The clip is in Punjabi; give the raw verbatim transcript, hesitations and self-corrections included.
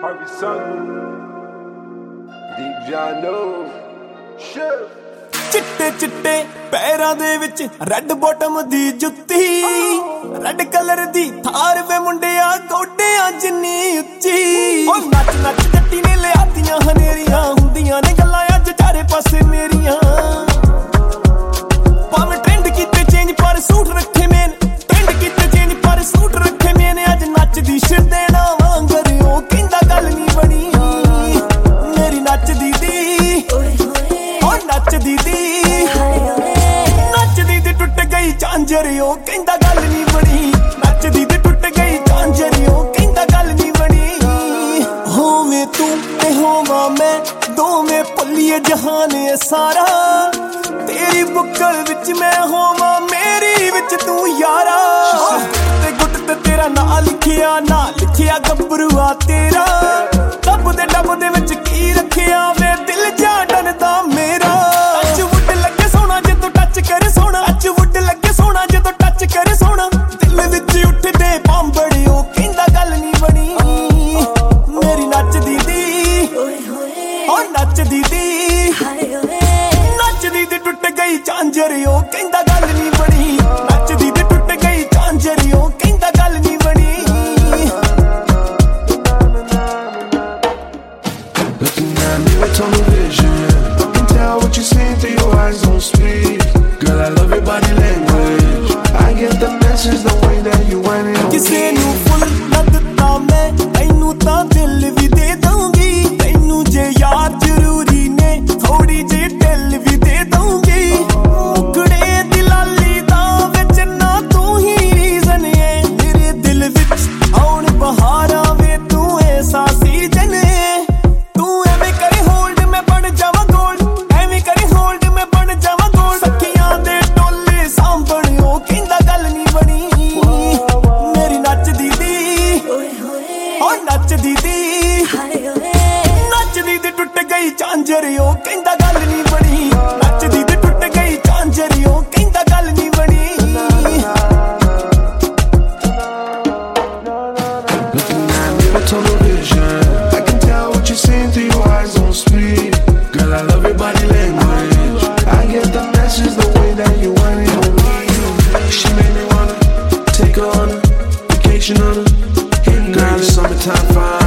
Harvey Sun, Deep John Doe, Chef. ਚਿੱਟੇ ਚਿੱਟੇ ਪੈਰਾਂ ਦੇ ਵਿੱਚ ਰੈੱਡ ਬੋਟਮ ਦੀ ਜੁੱਤੀ, ਰੈੱਡ ਕਲਰ ਦੀ ਥਾਰ ਵੇ ਮੁੰਡਿਆ ਗੋਡਿਆਂ ਜਿੰਨੀ ਉੱਚੀ। ਉਹ ਨੱਚ ਨੱਚ ਜੱਟੀ ਨੇ ਲਿਆਤੀਆਂ ਹਨੇਰੀਆਂ, ਹੁੰਦੀਆਂ ਨੇ ਗੱਲਾਂ ਅੱਜ ਚਾਰੇ ਪਾਸੇ ਮੇਰੀਆਂ। ਭਾਵੇਂ ਟ੍ਰੈਂਡ ਕੀਤੇ ਚੇਂਜ ਪਰ ਸੂਟ ਰੱਖੇ ਮੈਨ, ਟ੍ਰੈਂਡ ਕੀਤੇ ਚੇਂਜ ਪਰ ਸੂਟ ਰੱਖੇ ਮੈਨ। ਅੱਜ ਨੱਚਦੀ ਸਿਰ ਦੇਣਾ ਵਾਂਗਰ, ਉਹ ਕਹਿੰਦਾ ਗੱਲ ਨਹੀਂ ਬਣੀ ਮੇਰੀ ਨੱਚਦੀ ਦੀ, ਉਹ ਨੱਚਦੀ ਦੀ ਨੱਚਦੀ ਦੀ ਟੁੱਟ ਗਈ ਝਾਂਜਰ, ਉਹ ਕਹਿੰਦਾ ਗੱਲ ਨਹੀਂ ਬਣੀ। ਨੱਚਦੀ ਦੀ ਟੁੱਟ ਗਈ ਝਾਂਜਰ, ਉਹ ਕਹਿੰਦਾ ਗੱਲ ਨਹੀਂ ਬਣੀ। ਹੋਵੇਂ ਤੂੰ ਤੇ ਹੋਵਾਂ ਮੈਂ, ਦੋਵੇਂ ਭੁੱਲੀਏ ਜਹਾਨ ਏ ਸਾਰਾ। ਤੇਰੀ ਬੁੱਕਲ ਵਿੱਚ ਮੈਂ ਹੋਵਾਂ, ਮੇਰੀ ਵਿੱਚ ਤੂੰ ਯਾਰਾ। ਤੇ ਗੁੱਟ ਤੇ ਤੇਰਾ ਨਾਂ ਲਿਖਿਆ, ਨਾਂ ਲਿਖਿਆ ਗੱਭਰੂਆ ਤੇਰਾ। ਡੱਬ ਦੇ ਡੱਬ ਦੇ ਵਿੱਚ ਕੀ ਰੱਖਿਆ ਵੇ, ਦਿਲ ਜਾ ਡਰਦਾ ਮੇਰਾ। ਟੱਚ ਵੁੱਡ ਲੱਗੇ ਸੋਹਣਾ ਜਦੋਂ ਟੱਚ ਕਰੇ ਸੋਹਣਾ, ਟੱਚ ਵੁੱਡ ਲੱਗੇ ਸੋਹਣਾ ਜਦੋਂ ਟੱਚ ਕਰੇ ਸੋਹਣਾ। ਦਿਲ ਵਿੱਚ ਉੱਠਦੇ ਬੰਬੜੇ, ਉਹ ਕਹਿੰਦਾ ਗੱਲ ਨਹੀਂ ਬਣੀ ਮੇਰੀ ਨੱਚਦੀ ਦੀ, ਉਹ ਨੱਚਦੀ ਦੀ ਨੱਚਦੀ ਦੀ ਟੁੱਟ ਗਈ ਝਾਂਜਰ, ਉਹ ਕਹਿੰਦਾ ਗੱਲ ਨਹੀਂ ਬਣੀ। ਨੱਚਦੀ ਦੀ ਟੁੱਟ ਗਈ ਝਾਂਜਰ, ਉਹ ਕਹਿੰਦਾ ਗੱਲ ਨਹੀਂ ਬਣੀ। Looking at me with tunnel vision, I can tell what you're saying through your eyes don't speak. Girl, I love your body language, I get the message the way that you want it on me. ਕਿਸੇ ਨੂੰ ਫੁੱਲ ਨਾ ਦਿੱਤਾ ਮੈਂ, ਤੈਨੂੰ ਤਾਂ ਦਿਲ ਵੀ ਦੇ ਦਊਂਗੀ। ਤੈਨੂੰ ਜੇ ਯਾਰ ਜ਼ਰੂਰੀ ਨੇ, ਥੋੜੀ ਜਿਹੀ ਦਿਲ ਵੀ ਦੇ ਦਊਂਗੀ। ਮੁਕੜੇ ਦੀ ਲਾਲੀ ਦਾ ਵਿੱਚ ਨਾ ਤੂੰ ਹੀ ਰੀਜ਼ਨ ਏ, ਮੇਰੇ ਦਿਲ ਵਿੱਚ ਆਉਣ ਬਹਾਰਾਂ ਵੇ ਤੂੰ ਐਸਾ ਸੀਜ਼ਨ ਏ। ਤੂੰ ਐਵੇਂ ਕਰੇ ਹੋਲਡ ਮੈਂ ਬਣ ਜਾਵਾਂ ਗੋਲਡ, ਐਵੇਂ ਕਰੇ ਹੋਲਡ ਮੈਂ ਬਣ ਜਾਵਾਂ ਗੋਲਡ। ਸੱਖੀਆਂ ਦੇ ਟੋਲੇ ਸਾਂਭਣ, ਉਹ ਕਹਿੰਦਾ ਗੱਲ ਨਹੀਂ ਬਣੀ ਮੇਰੀ ਨੱਚਦੀ ਦੀ, ਉਹ ਨੱਚਦੀ ਦੀ ਨੱਚਦੀ ਦੀ ਟੁੱਟ ਗਈ ਝਾਂਜਰ, ਉਹ ਕਹਿੰਦਾ ਗੱਲ ਨਹੀਂ ਬਣੀ। ਨੱਚਦੀ ਦੀ ਟੁੱਟ ਗਈ ਝਾਂਜਰ, ਉਹ ਕਹਿੰਦਾ ਗੱਲ ਨਹੀਂ ਬਣੀ। Looking at me with tunnel vision, I can tell what you're saying through your eyes don't speak. Girl, I love your body language, I get the message the way that you want it on me. She made me wanna take her on a vacation on her, hitting girl, it's summertime fine.